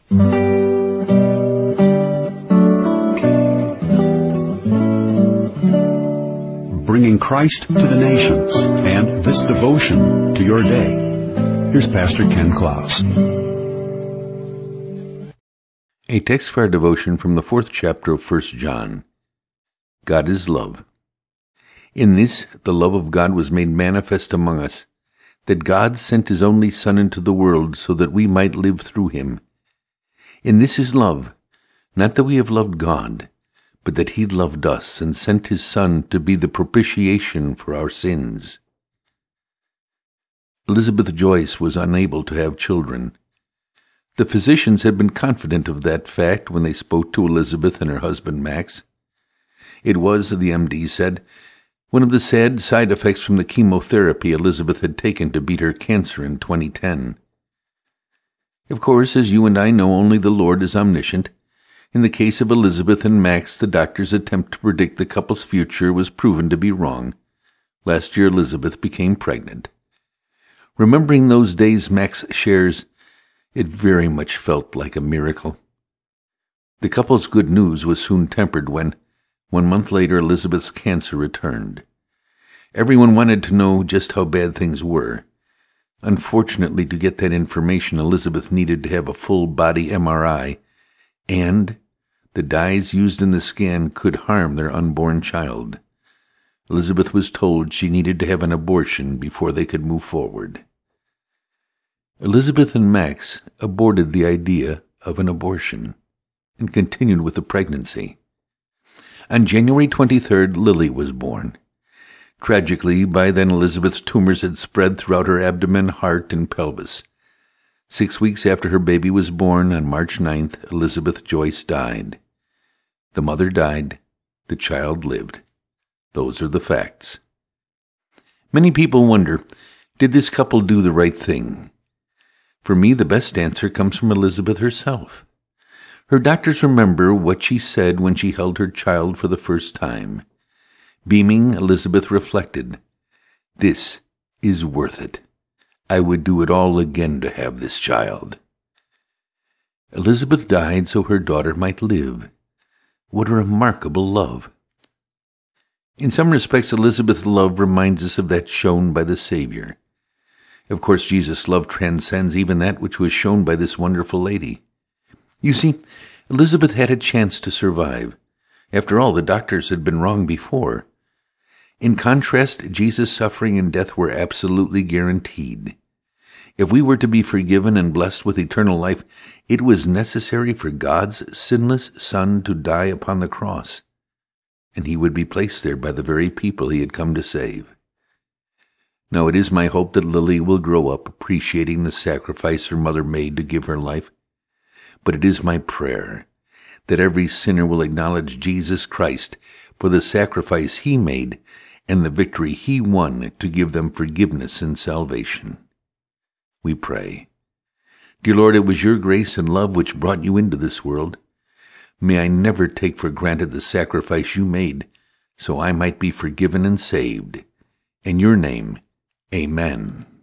Bringing Christ to the nations and this devotion to your day. Here's Pastor Ken Klaus. A text for our devotion from the 4th chapter of 1 John. God is love. In this, the love of God was made manifest among us, that God sent His only Son into the world so that we might live through Him. In this is love, not that we have loved God, but that He loved us and sent His Son to be the propitiation for our sins. Elizabeth Joyce was unable to have children. The physicians had been confident of that fact when they spoke to Elizabeth and her husband Max. It was, the MD said, one of the sad side effects from the chemotherapy Elizabeth had taken to beat her cancer in 2010. Of course, as you and I know, only the Lord is omniscient. In the case of Elizabeth and Max, the doctor's attempt to predict the couple's future was proven to be wrong. Last year, Elizabeth became pregnant. Remembering those days Max shares, it very much felt like a miracle. The couple's good news was soon tempered when, 1 month later, Elizabeth's cancer returned. Everyone wanted to know just how bad things were. Unfortunately, to get that information, Elizabeth needed to have a full-body MRI, and the dyes used in the scan could harm their unborn child. Elizabeth was told she needed to have an abortion before they could move forward. Elizabeth and Max aborted the idea of an abortion and continued with the pregnancy. On January 23rd, Lily was born. Tragically, by then Elizabeth's tumors had spread throughout her abdomen, heart, and pelvis. 6 weeks after her baby was born, on March 9th, Elizabeth Joyce died. The mother died, the child lived. Those are the facts. Many people wonder, did this couple do the right thing? For me, the best answer comes from Elizabeth herself. Her doctors remember what she said when she held her child for the first time. Beaming, Elizabeth reflected, "This is worth it. I would do it all again to have this child." Elizabeth died so her daughter might live. What a remarkable love. In some respects, Elizabeth's love reminds us of that shown by the Savior. Of course, Jesus' love transcends even that which was shown by this wonderful lady. You see, Elizabeth had a chance to survive. After all, the doctors had been wrong before. In contrast, Jesus' suffering and death were absolutely guaranteed. If we were to be forgiven and blessed with eternal life, it was necessary for God's sinless Son to die upon the cross, and He would be placed there by the very people He had come to save. Now, it is my hope that Lily will grow up appreciating the sacrifice her mother made to give her life. But it is my prayer that every sinner will acknowledge Jesus Christ for the sacrifice He made and the victory He won to give them forgiveness and salvation. We pray. Dear Lord, it was your grace and love which brought you into this world. May I never take for granted the sacrifice you made, so I might be forgiven and saved. In your name, Amen.